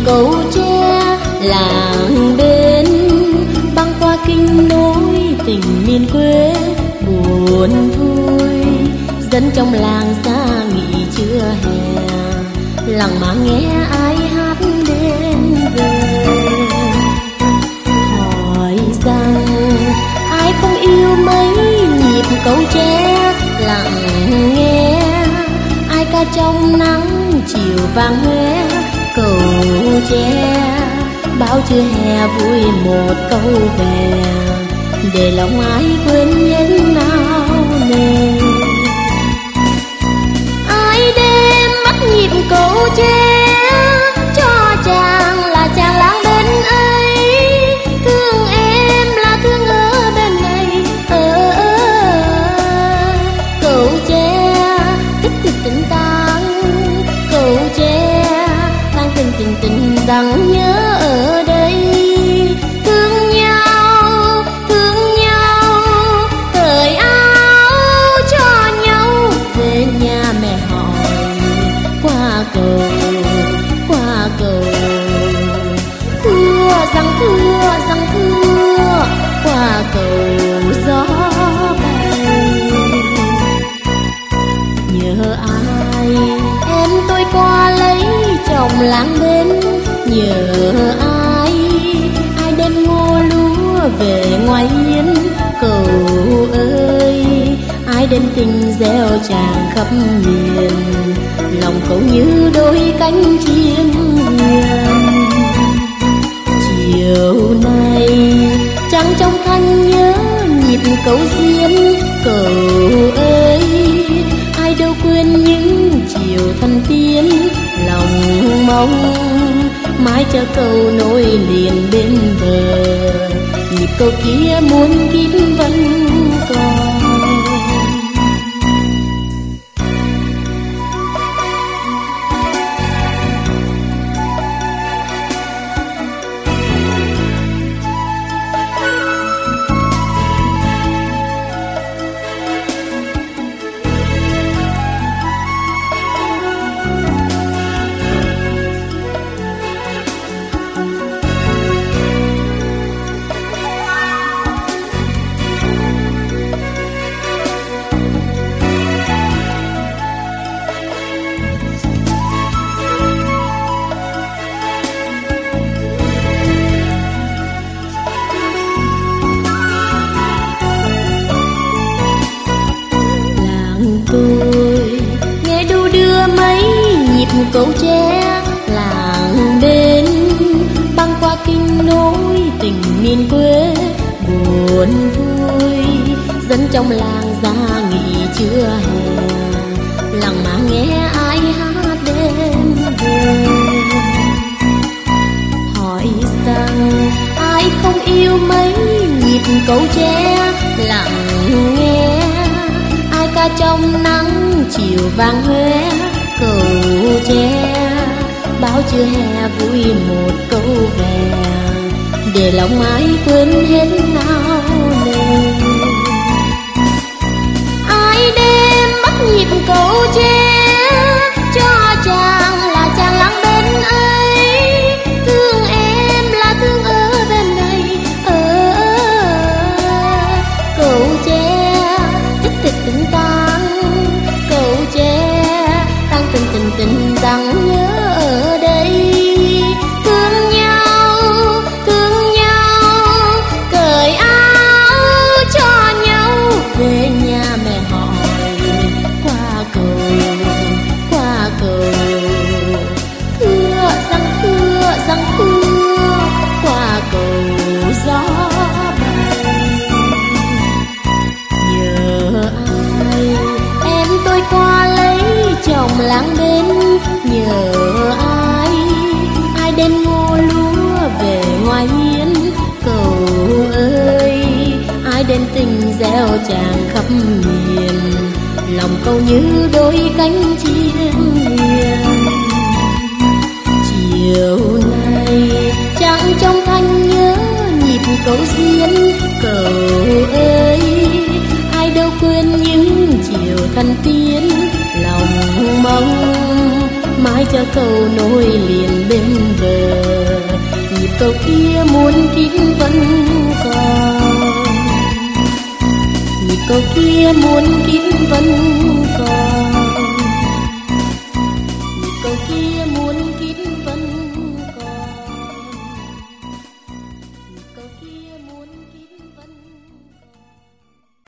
cầu tre làng bên, băng qua kinh nối tình miền quê buồn vui. Dân trong làng xa nghỉ trưa hè, lặng mà nghe ai hát đến về. Hỏi rằng ai không yêu mấy nhịp cầu tre lặng nghe, ai ca trong nắng chiều vàng hoe cầu tre. Bao trưa hè vui một câu về, để lòng ai quên những nao nề. Ai đêm bắt nhịp cầu tre, cho chàng là chàng láng bên ấy, thương em là thương ở bên này. Cầu tre tích tích tình tang, cầu tre tăng tình tình tình rằng nhớ ở đây. Thương nhau cởi áo cho nhau, về nhà mẹ hỏi qua cầu thưa rằng thưa qua cầu gió bay. Nhớ ai em tôi qua lấy chồng láng bên, nhớ ai đem ngô lúa về ngoài hiên cầu ơi. Ai đem tình gieo tràn khắp miền, lòng cầu như đôi cánh chim hiền. Chiều nay trăng trong thanh nhớ nhịp cầu diên cầu ơi. Ai đâu quên những chiều thân tiên, lòng mong mãi chờ cầu nối liền bên bờ. Nhịp cầu kia muôn kiếp vẫn còn. Tôi nghe đu đưa mấy nhịp cầu tre làng bên, băng qua kinh nối tình miền quê buồn vui. Dân trong làng ra nghỉ trưa hè, lặng mà nghe ai hát đến về. Hỏi rằng ai không yêu mấy nhịp cầu tre lặng nghe, ai ca trong nắng chiều vàng hoe cầu tre. Bao trưa hè vui một câu về, để lòng ai quên hết nao nề. Ai đêm bắt nhịp cầu tre, cho chàng là chàng láng bên ấy, thương em là thương ở bên này. Cầu tre tích tích tình tang, cầu tre tăng tình tình tình rằng nhớ ở đây. Thương nhau cởi áo cho nhau, về nhà mẹ hỏi qua cầu thưa rằng thưa qua cầu gió bay. Nhớ ai em tôi qua lấy chồng láng bên, nhớ ai đem ngô lúa về ngoài hiên cầu ơi. Ai đem tình gieo tràn khắp miền, lòng câu như đôi cánh chim hiền. Chiều nay trăng trong thanh nhớ nhịp cầu diên cầu ơi. Ai đâu quên những chiều thân tiên, lòng mong mãi cho câu nối liền bên bờ. Nhịp cầu kia muôn kiếp vẫn còn, nhịp cầu kia muôn kiếp vẫn còn, nhịp cầu kia muôn kiếp vẫn còn.